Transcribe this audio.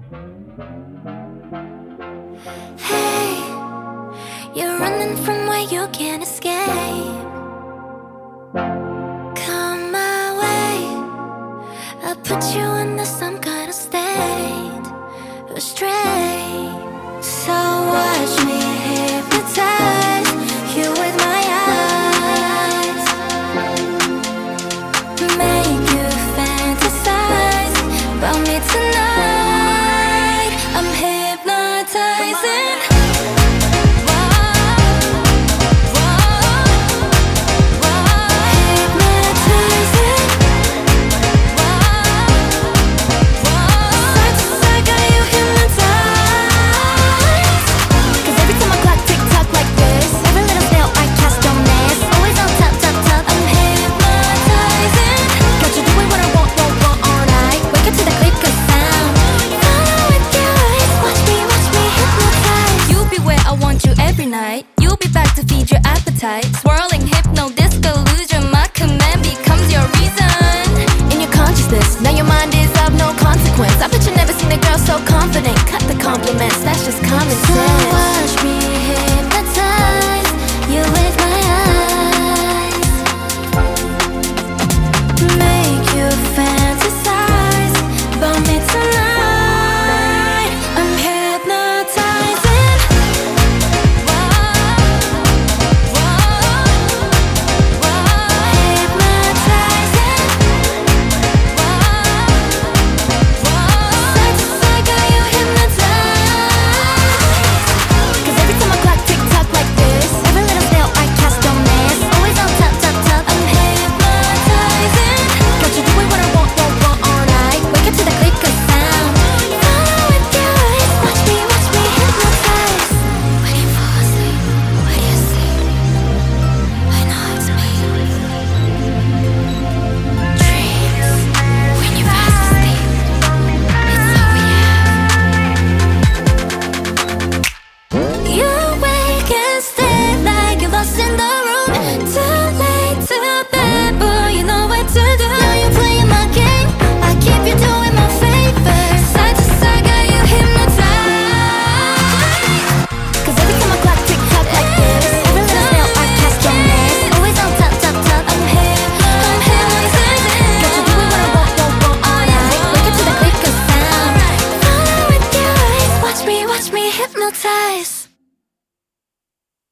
Hey, you're running from where you can't escape. Come my way, I'll put you under some kind of state, astray. So watch me hypnotize you with my eyes, make you fantasize about me tonight. I'm hypnotizing. You'll be back to feed your appetite.